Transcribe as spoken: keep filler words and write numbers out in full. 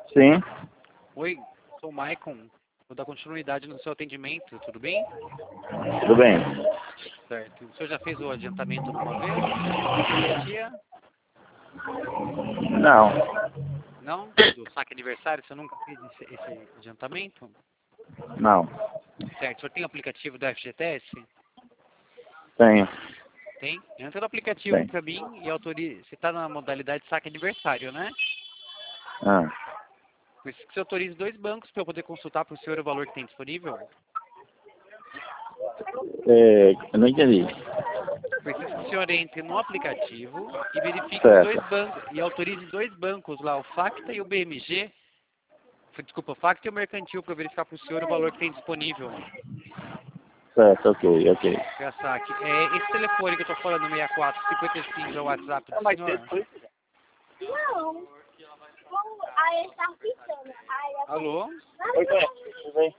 Sim, Oi, sou o Maicon. Vou dar continuidade no seu atendimento, tudo bem? tudo bem. Certo. O senhor já fez o adiantamento alguma vez? Do dia? Não, Não? Do saque aniversário, você nunca fez esse, esse adiantamento? não, Certo. O senhor tem o aplicativo do F G T S? tenho. Tem? Entra no aplicativo Tem. para mim e autorize. Você está na modalidade saque aniversário, né? Ah, Por isso que você autorize dois bancos para eu poder consultar para o senhor o valor que tem disponível. é, eu não entendi. Preciso que o senhor entre no aplicativo e verifique os Certo, dois bancos e autorize dois bancos lá, o Facta e o B M G. Desculpa, o Facta e o Mercantil para verificar para o senhor o valor que tem disponível certo, ok, ok. para saque. É, esse telefone que eu estou falando, seis quatro cinco cinco, é o WhatsApp do senhor? Não. Como aí está ficando. Aí eu Alô? Oi, tudo bem?